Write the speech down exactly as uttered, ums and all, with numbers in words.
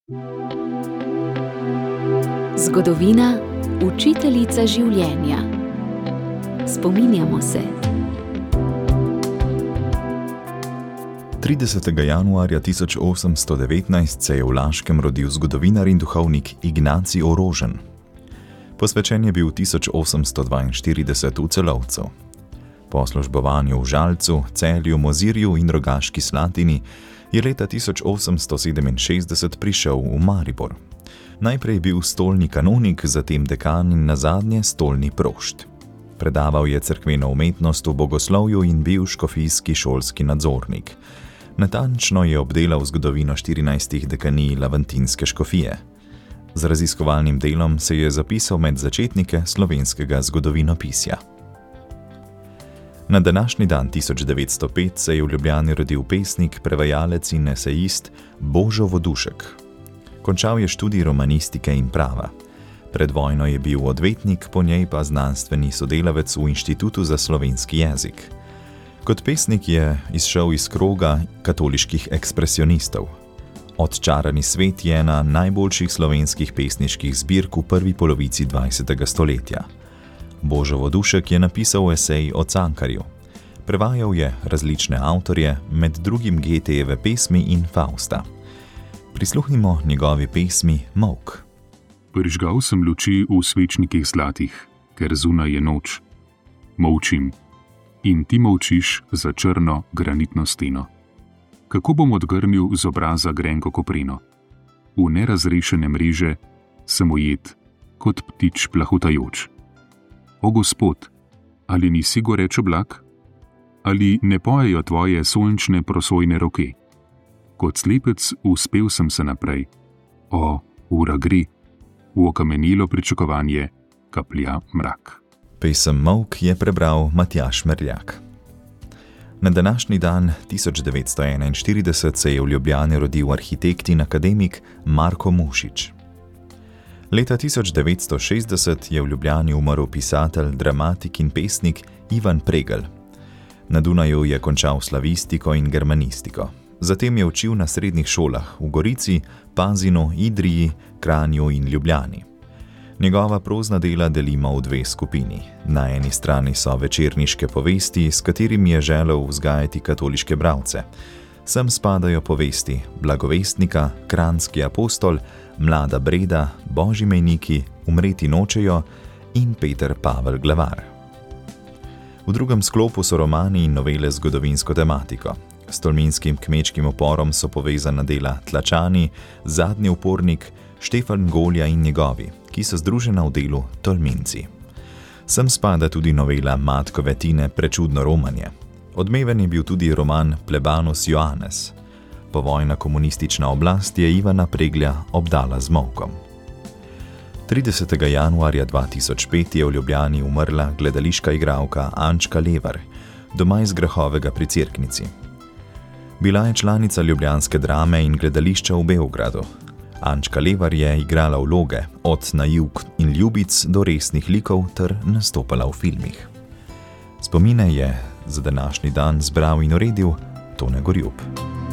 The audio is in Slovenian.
Zgodovina, učiteljica življenja. Spominjamo se. tridesetega januarja tisoč osemsto devetnajst se je v Laškem rodil zgodovinar in duhovnik Ignacij Orožen. Posvečen je bil tisoč osemsto dvainštirideset v Celovcu. Po službovanju v Žalcu, Celju, Mozirju in Rogaški Slatini je leta tisoč osemsto sedeminšestdeset prišel v Maribor. Najprej je bil stolni kanonik, zatem dekan in nazadnje stolni prošt. Predaval je cerkveno umetnost v bogoslovju in bil škofijski šolski nadzornik. Natančno je obdelal zgodovino štirinajstih dekanij Laventinske škofije. Z raziskovalnim delom se je zapisal med začetnike slovenskega zgodovinopisja. Na današnji dan tisoč devetsto pet se je v Ljubljani rodil pesnik, prevajalec in esejist Božo Vodušek. Končal je študij romanistike in prava. Pred vojno je bil odvetnik, po njej pa znanstveni sodelavec v Inštitutu za slovenski jezik. Kot pesnik je izšel iz kroga katoliških ekspresionistov. Odčarani svet je ena najboljših slovenskih pesniških zbirk v prvi polovici dvajsetega stoletja. Božo Vodušek je napisal esej o Cankarju. Prevajal je različne avtorje, med drugim Goethejeve pesmi in Fausta. Prisluhnimo njegovi pesmi Molk. Prižgal sem luči v svečnikih zlatih, ker zunaj je noč. Molčim. In ti molčiš za črno granitno steno. Kako bom odgrnil z obraza grenko koprino? V nerazrešene mreže sem ujet, kot ptič plahutajoč. O Gospod, ali nisi goreč oblak? Ali ne pojejo tvoje sončne prosojne roke? Kot slepec uspel sem se naprej. O, ura gre, v okamenilo pričakovanje kaplja mrak. Pesem Molk je prebral Matjaž Merljak. Na današnji dan tisoč devetsto enainštirideset se je v Ljubljani rodil arhitekt in akademik Marko Mušič. Leta tisoč devetsto šestdeset je v Ljubljani umrl pisatelj, dramatik in pesnik Ivan Pregl. Na Dunaju je končal slavistiko in germanistiko. Zatem je učil na srednjih šolah v Gorici, Pazinu, Idriji, Kranju in Ljubljani. Njegova prozna dela delimo v dve skupini. Na eni strani so večerniške povesti, s katerimi je želel vzgajati katoliške bralce. Sem spadajo povesti Blagovestnika, Kranjski apostol, Mlada Breda, Božji mejniki, Umreti nočejo in Peter Pavel Glavar. V drugem sklopu so romani in novele z zgodovinsko tematiko. S tolminskim kmečkim uporom so povezana dela Tlačani, Zadnji upornik, Štefan Golja in njegovi, ki so združena v delu Tolminci. Sem spada tudi novela Matkove Tine Prečudno romanje. Odmeven je bil tudi roman Plebanus Joannes. Povojna komunistična oblast je Ivana Preglja obdala z molkom. tridesetega januarja dva tisoč pet je v Ljubljani umrla gledališka igralka Ančka Levar, doma iz Grahovega pri Cerknici. Bila je članica ljubljanske drame in gledališča v Beogradu. Ančka Levar je igrala vloge od naivk in ljubic do resnih likov ter nastopala v filmih. Spomine je za današnji dan zbral in uredil Tone Gorjup.